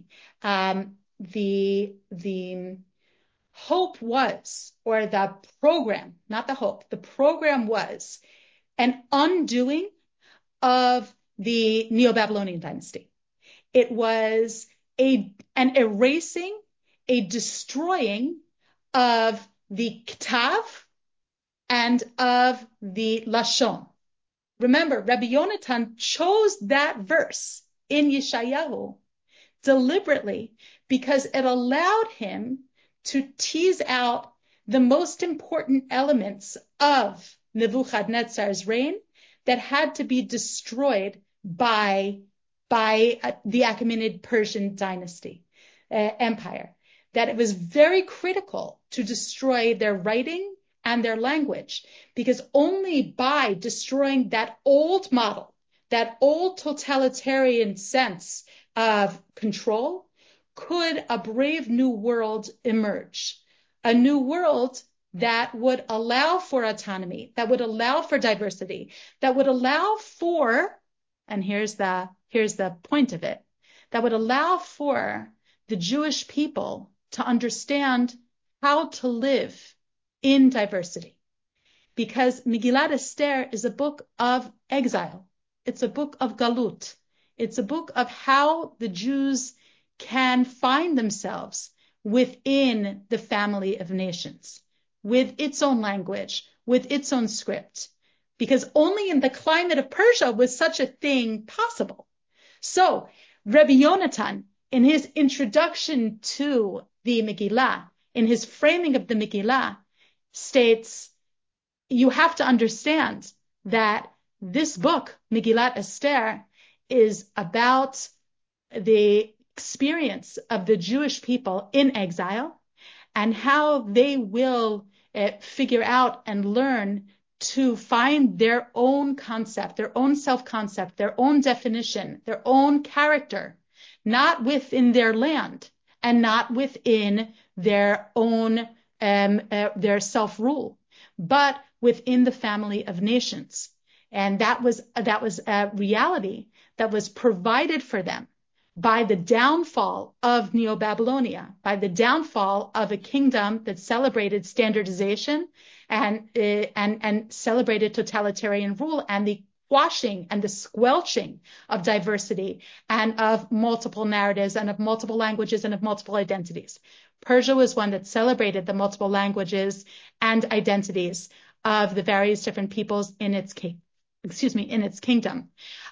the hope was, or the program, not the hope, the program was an undoing of the Neo-Babylonian dynasty. It was an erasing, a destroying of the Ktav and of the Lashon. Remember, Rabbi Yonatan chose that verse in Yeshayahu deliberately because it allowed him to tease out the most important elements of Nebuchadnezzar's reign that had to be destroyed by the Achaemenid Persian dynasty, empire. That it was very critical to destroy their writing and their language, because only by destroying that old model, that old totalitarian sense of control, could a brave new world emerge. A new world that would allow for autonomy, that would allow for diversity, that would allow for, and here's the point of it, that would allow for the Jewish people to understand how to live in diversity. Because Megillat Esther is a book of exile. It's a book of galut. It's a book of how the Jews can find themselves within the family of nations, with its own language, with its own script. Because only in the climate of Persia was such a thing possible. So Rabbi Yonatan, in his introduction to the Megillah, in his framing of the Megillah, states, you have to understand that this book, Megillat Esther, is about the experience of the Jewish people in exile and how they will figure out and learn to find their own concept, their own self-concept, their own definition, their own character, not within their land and not within their own their self-rule, but within the family of nations. And that was a reality that was provided for them by the downfall of Neo-Babylonia, by the downfall of a kingdom that celebrated standardization and celebrated totalitarian rule, and the quashing and the squelching of diversity and of multiple narratives and of multiple languages and of multiple identities. Persia was one that celebrated the multiple languages and identities of the various different peoples in its kingdom.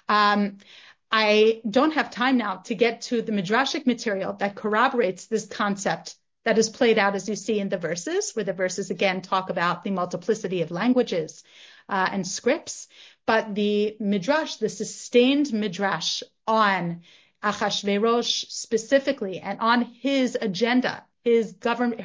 I don't have time now to get to the midrashic material that corroborates this concept that is played out, as you see in the verses, where the verses again talk about the multiplicity of languages and scripts. But the midrash, the sustained midrash on Achashverosh specifically, and on his agenda, his governing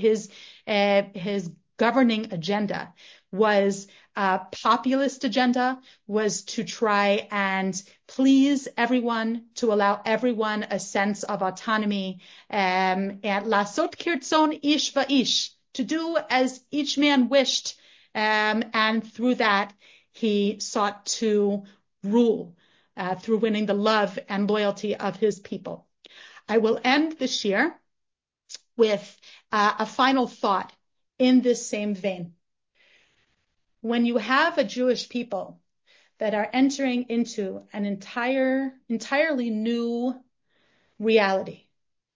agenda, was a populist agenda, was to try and please everyone, to allow everyone a sense of autonomy, and lasot kirtzon ish va'ish, to do as each man wished, and through that he sought to rule through winning the love and loyalty of his people. I will end this year with a final thought in this same vein. When you have a Jewish people that are entering into an entirely new reality,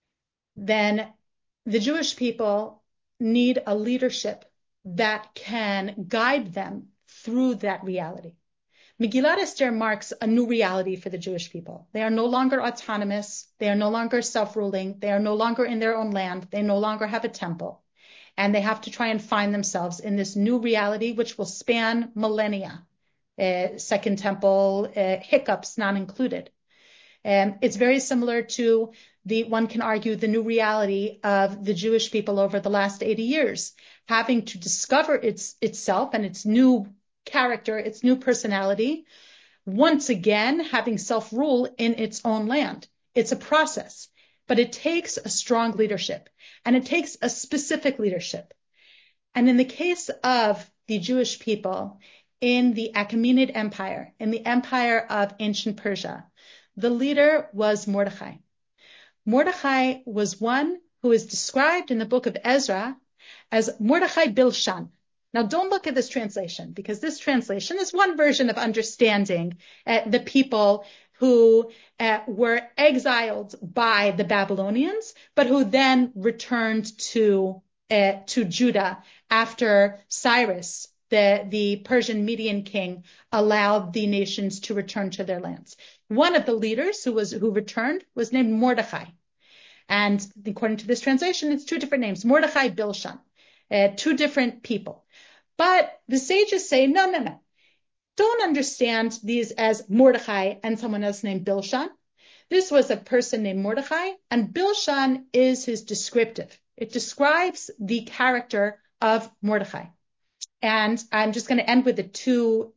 then the Jewish people need a leadership that can guide them through that reality. Megillat Esther marks a new reality for the Jewish people. They are no longer autonomous. They are no longer self-ruling. They are no longer in their own land. They no longer have a temple. And they have to try and find themselves in this new reality, which will span millennia. Second Temple hiccups not included. It's very similar to one can argue, the new reality of the Jewish people over the last 80 years, having to discover itself and its new character, its new personality, once again having self-rule in its own land. It's a process, but it takes a strong leadership, and it takes a specific leadership. And in the case of the Jewish people in the Achaemenid Empire, in the empire of ancient Persia, the leader was Mordechai. Mordechai was one who is described in the book of Ezra as Mordechai Bilshan. Now, don't look at this translation, because this translation is one version of understanding the people who were exiled by the Babylonians, but who then returned to Judah after Cyrus, the Persian Median king, allowed the nations to return to their lands. One of the leaders who returned was named Mordechai. And according to this translation, it's two different names, Mordechai Bilshan, two different people. But the sages say, no. Don't understand these as Mordechai and someone else named Bilshan. This was a person named Mordechai, and Bilshan is his descriptive. It describes the character of Mordechai. And I'm just going to end with the two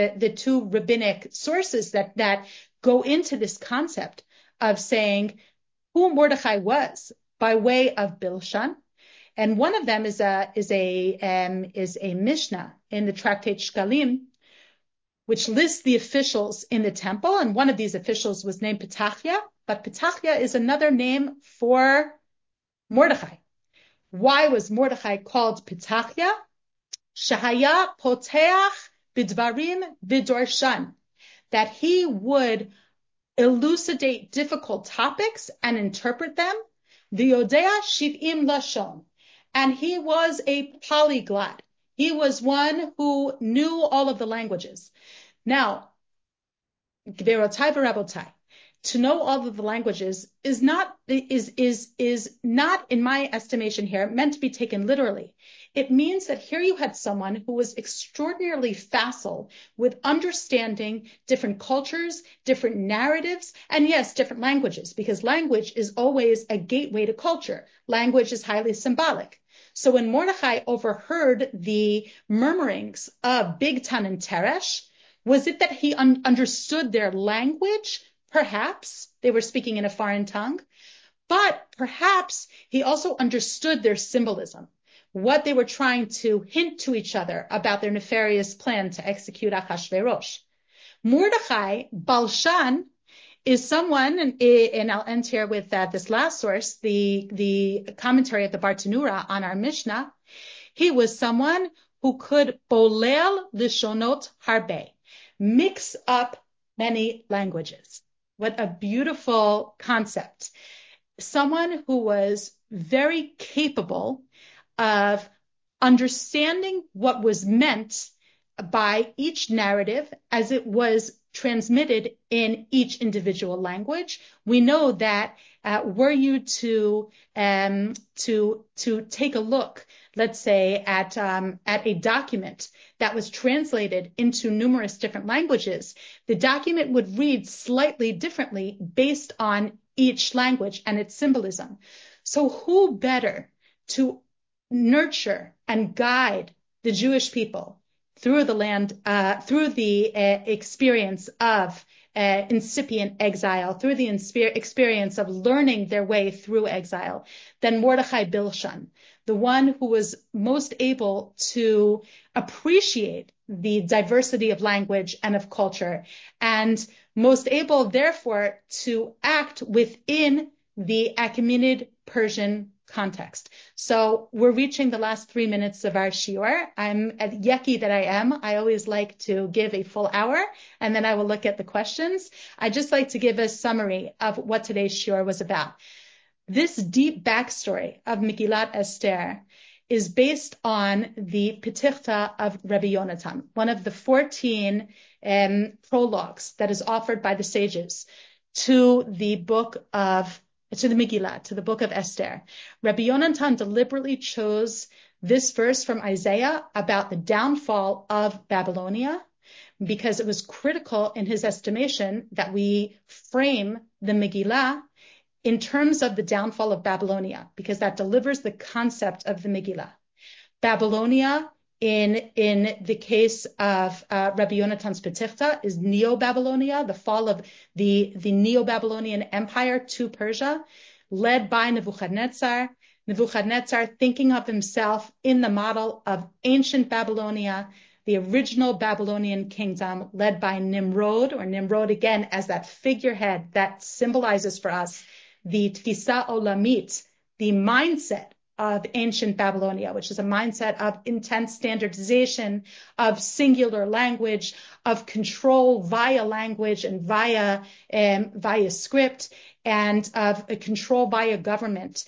rabbinic sources that go into this concept of saying who Mordechai was by way of Bilshan. And one of them is a Mishnah in the tractate Shkalim, which lists the officials in the temple. And one of these officials was named Petachia, but Petachia is another name for Mordechai. Why was Mordechai called Petachia? Shahaya poteach bidvarim vidorshan, that he would elucidate difficult topics and interpret them. V'yodea shiv'im lashon, and he was a polyglot. He was one who knew all of the languages. Now, Gverotai v'rabotai, to know all of the languages is not, in my estimation here, meant to be taken literally. It means that here you had someone who was extraordinarily facile with understanding different cultures, different narratives, and yes, different languages, because language is always a gateway to culture. Language is highly symbolic. So when Mordechai overheard the murmurings of Bigtan and Teresh, was it that he understood their language? Perhaps they were speaking in a foreign tongue, but perhaps he also understood their symbolism, what they were trying to hint to each other about their nefarious plan to execute Achashverosh. Mordechai, Balshan, is someone, and I'll end here with this last source, the commentary of the Bartanura on our Mishnah. He was someone who could bolel lishonot harbe, mix up many languages. What a beautiful concept. Someone who was very capable of understanding what was meant by each narrative as it was transmitted in each individual language. We know that were you to take a look, let's say at a document that was translated into numerous different languages, the document would read slightly differently based on each language and its symbolism. So who better to nurture and guide the Jewish people through the land, through the experience of incipient exile, through the experience of learning their way through exile, than Mordechai Bilshan, the one who was most able to appreciate the diversity of language and of culture, and most able, therefore, to act within the Achaemenid Persian context. So we're reaching the last 3 minutes of our shiur. I'm yucky that I am. I always like to give a full hour, and then I will look at the questions. I'd just like to give a summary of what today's shiur was about. This deep backstory of Megillat Esther is based on the Petichta of Rabbi Yonatan, one of the 14 prologues that is offered by the sages to the Megillah, to the book of Esther. Rabbi Yonatan deliberately chose this verse from Isaiah about the downfall of Babylonia, because it was critical in his estimation that we frame the Megillah in terms of the downfall of Babylonia, because that delivers the concept of the Megillah. Babylonia, in the case of Rabbi Yonatan's Petichta, is Neo-Babylonia, the fall of the Neo-Babylonian Empire to Persia, led by Nebuchadnezzar. Nebuchadnezzar thinking of himself in the model of ancient Babylonia, the original Babylonian kingdom, led by Nimrod, or Nimrod again as that figurehead that symbolizes for us the Tfisa Olamit, the mindset of ancient Babylonia, which is a mindset of intense standardization, of singular language, of control via language and via script, and of a control via government,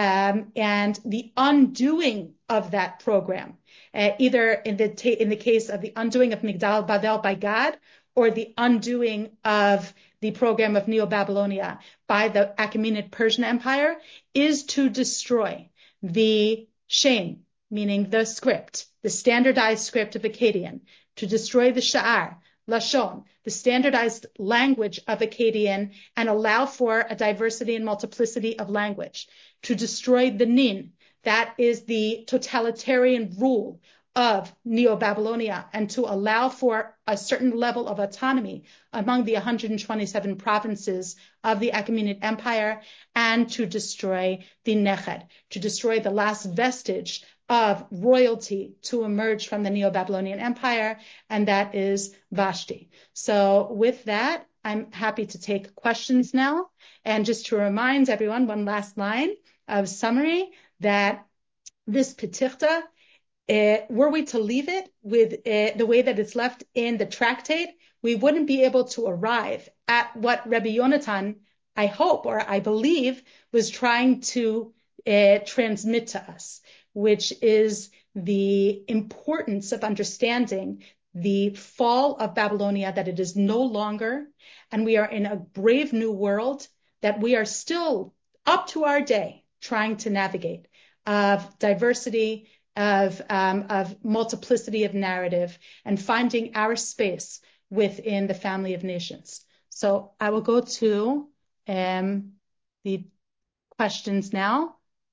and the undoing of that program, either in the case of the undoing of Migdal Babel by God, or the undoing of the program of Neo-Babylonia by the Achaemenid Persian Empire, is to destroy the Shem, meaning the script, the standardized script of Akkadian, to destroy the Sha'ar, Lashon, the standardized language of Akkadian, and allow for a diversity and multiplicity of language, to destroy the Nin, that is the totalitarian rule of Neo-Babylonia, and to allow for a certain level of autonomy among the 127 provinces of the Achaemenid Empire, and to destroy the Neched, to destroy the last vestige of royalty to emerge from the Neo-Babylonian Empire, and that is Vashti. So with that, I'm happy to take questions now. And just to remind everyone, one last line of summary, that this Petichta, were we to leave it with the way that it's left in the tractate, we wouldn't be able to arrive at what Rabbi Yonatan, I hope, or I believe, was trying to transmit to us, which is the importance of understanding the fall of Babylonia, that it is no longer, and we are in a brave new world that we are still, up to our day, trying to navigate, of diversity, of multiplicity of narrative, and finding our space within the family of nations. So I will go to the questions now.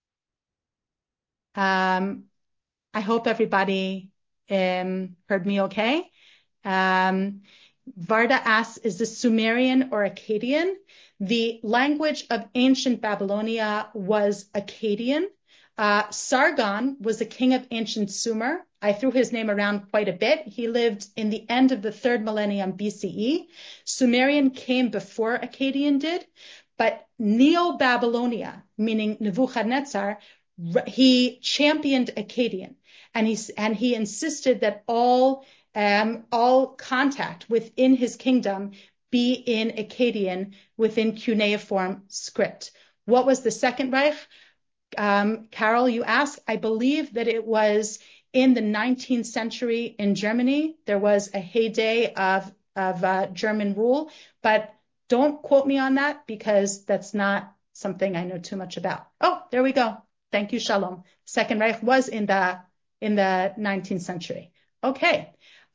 I hope everybody heard me okay. Varda asks, is this Sumerian or Akkadian? The language of ancient Babylonia was Akkadian. Sargon was the king of ancient Sumer. I threw his name around quite a bit. He lived in the end of the 3rd millennium BCE. Sumerian came before Akkadian did, but Neo-Babylonia, meaning Nebuchadnezzar, he championed Akkadian, and he insisted that all contact within his kingdom be in Akkadian within cuneiform script. What was the Second Reich? Carol, you asked. I believe that it was in the 19th century in Germany. There was a heyday of German rule, but don't quote me on that because that's not something I know too much about. Oh, there we go. Thank you, Shalom. Second Reich was in the 19th century. Okay.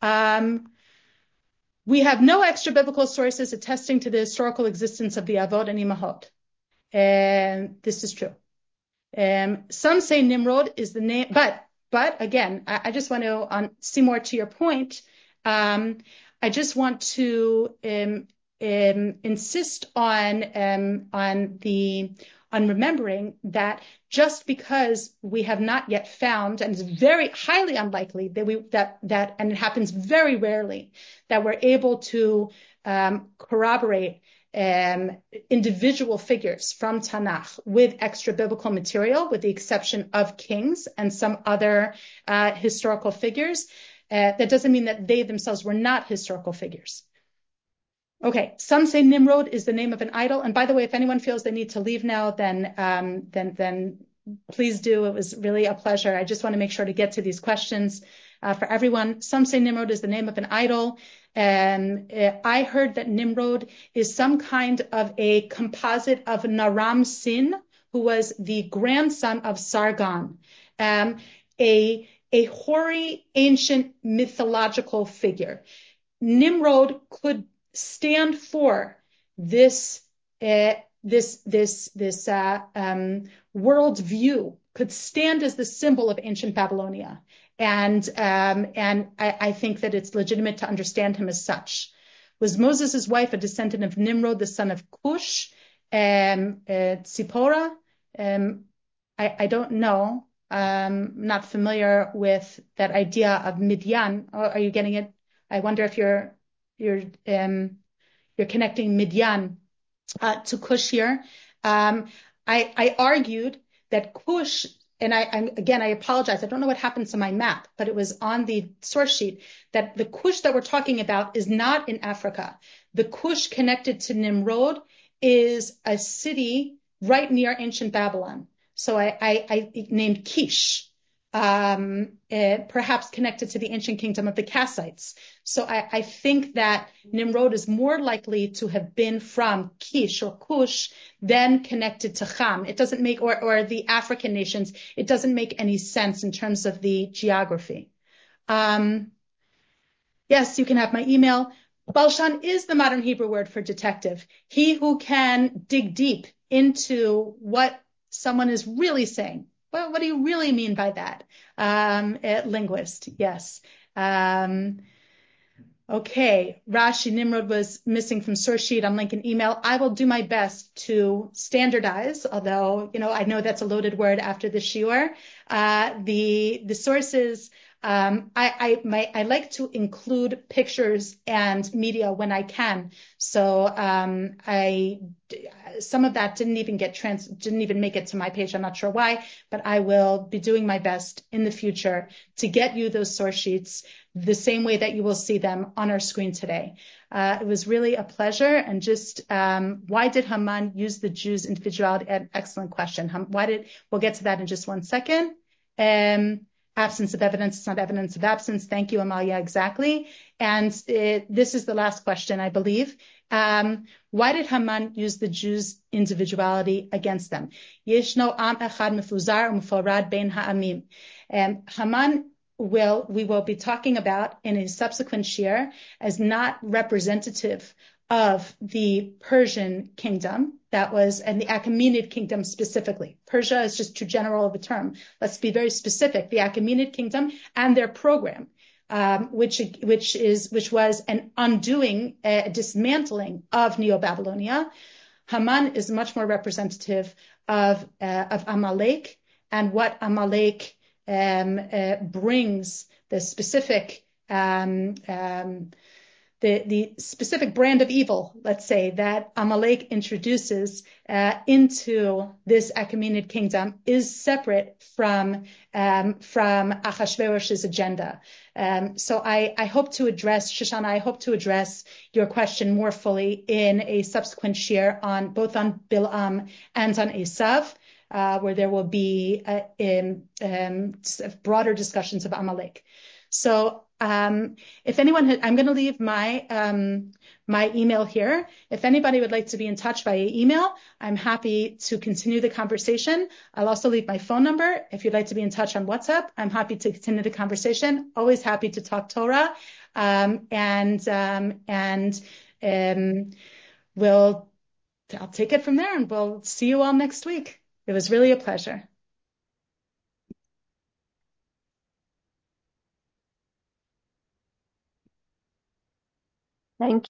We have no extra biblical sources attesting to the historical existence of the Avot and Imahot. And this is true. Some say Nimrod is the name, but again, I just want to, Seymour, to your point, I just want to insist on remembering that just because we have not yet found, and it's very highly unlikely that and it happens very rarely, that we're able to corroborate individual figures from Tanakh with extra biblical material, with the exception of kings and some other historical figures. That doesn't mean that they themselves were not historical figures. Okay, some say Nimrod is the name of an idol. And by the way, if anyone feels they need to leave now, then please do. It was really a pleasure. I just want to make sure to get to these questions for everyone. Some say Nimrod is the name of an idol. I heard that Nimrod is some kind of a composite of Naram Sin, who was the grandson of Sargon, a hoary ancient mythological figure. Nimrod could stand for this world view, could stand as the symbol of ancient Babylonia. And I think that it's legitimate to understand him as such. Was Moses' wife a descendant of Nimrod, the son of Cush, Tzipporah? I don't know. Not familiar with that idea of Midian. Are you getting it? I wonder if you're connecting Midian to Cush here. I argued that Cush, and I apologize. I don't know what happened to my map, but it was on the source sheet, that the Cush that we're talking about is not in Africa. The Cush connected to Nimrod is a city right near ancient Babylon. So I named Kish, perhaps connected to the ancient kingdom of the Kassites. So I think that Nimrod is more likely to have been from Kish or Cush than connected to Cham. It doesn't make, or the African nations, it doesn't make any sense in terms of the geography. Yes, you can have my email. Balshan is the modern Hebrew word for detective. He who can dig deep into what someone is really saying. Well, what do you really mean by that? Linguist, yes. Okay, Rashi, Nimrod was missing from source sheet. I'm linking email. I will do my best to standardize, although, I know that's a loaded word after the shiur. The sources I like to include pictures and media when I can. So some of that didn't even make it to my page. I'm not sure why, but I will be doing my best in the future to get you those source sheets the same way that you will see them on our screen today. It was really a pleasure. And just why did Haman use the Jews' individuality? An excellent question. We'll get to that in just one second. Absence of evidence is not evidence of absence. Thank you, Amalia. Exactly. And this is the last question, I believe. Why did Haman use the Jews' individuality against them? Yeshno am echad mefuzar u'meforad bein ha'amim. Haman we will be talking about in a subsequent shir as not representative of the Persian kingdom and the Achaemenid kingdom specifically. Persia is just too general of a term. Let's be very specific. The Achaemenid kingdom and their program, which was an undoing, a dismantling of Neo-Babylonia. Haman is much more representative of Amalek and what Amalek brings the specific the specific brand of evil, let's say, that Amalek introduces into this Achaemenid kingdom is separate from Achashverosh's agenda. So I hope to address, Shoshana, I hope to address your question more fully in a subsequent share both on Bilam and on Esav, where there will be broader discussions of Amalek. So if anyone, I'm going to leave my email here. If anybody would like to be in touch via email, I'm happy to continue the conversation. I'll also leave my phone number. If you'd like to be in touch on WhatsApp, I'm happy to continue the conversation. Always happy to talk Torah. I'll take it from there, and we'll see you all next week. It was really a pleasure. Thank you.